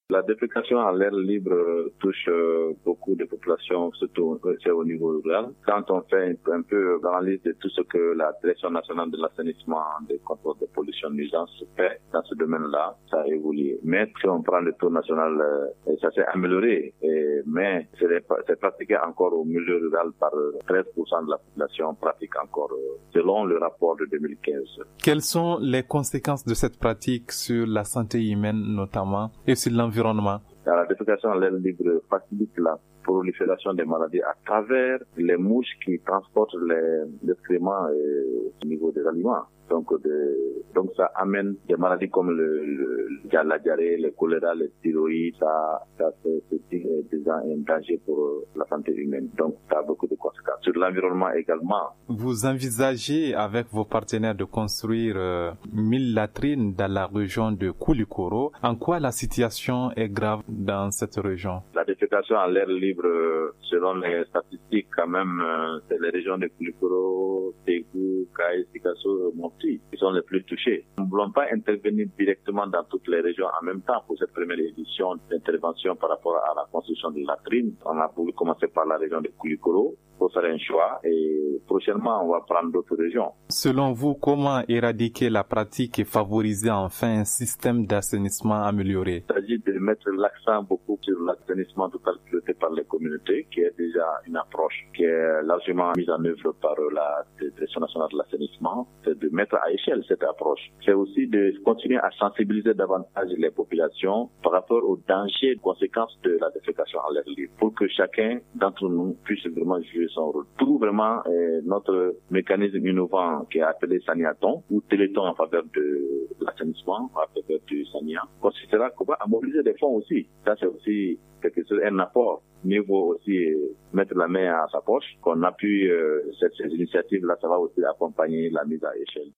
La défécation en l'air libre touche beaucoup de populations, surtout au niveau rural. Quand on fait un peu l'analyse de tout ce que la Direction nationale de l'assainissement, des contrôles de pollution nuisance fait dans ce domaine-là, ça a évolué. Mais si on prend le taux national, ça s'est amélioré, mais c'est pratiqué encore au milieu rural par 13% de la population pratique encore, selon le rapport de 2015. Quelles sont les conséquences de cette pratique sur la santé humaine notamment et sur l'environnement? La défécation en l'air libre facilite la prolifération des maladies à travers les mouches qui transportent les excréments au niveau des aliments. Donc ça amène des maladies comme la diarrhée, le choléra, le thyroïde, c'est déjà un danger pour la santé humaine. Donc ça a beaucoup de conséquences. Sur l'environnement également. Vous envisagez avec vos partenaires de construire 1000 latrines dans la région de Koulikoro. En quoi la situation est grave dans cette région? La défécation en l'air libre, selon les statistiques quand même, c'est les régions de Koulikoro, Ségou, Kaï, Sikasso, Mopti qui sont les plus touchés. Nous ne voulons pas intervenir directement dans toutes les régions en même temps pour cette première édition d'intervention par rapport à la construction de latrines. On a voulu commencer par la région de Koulikoro pour faire un choix et prochainement on va prendre d'autres régions. Selon vous, comment éradiquer la pratique et favoriser enfin un système d'assainissement amélioré? Il s'agit de mettre l'accent beaucoup sur l'assainissement total piloté par les communautés, qui est déjà une approche qui est largement mise en œuvre par la Direction nationale de l'assainissement. C'est de mettre à échelle cette approche. C'est aussi de continuer à sensibiliser davantage les populations par rapport aux dangers et conséquences de la défécation en l'air libre, pour que chacun d'entre nous puisse vraiment jouer son rôle. Pour vraiment notre mécanisme innovant qui est appelé Saniaton ou Téléthon en faveur de l'assainissement, en faveur du Sania, consistera à mobiliser des fonds aussi. Ça c'est aussi quelque chose, un apport. Mieux vaut aussi mettre la main à sa poche, qu'on appuie ces initiatives-là, ça va aussi accompagner la mise à échelle.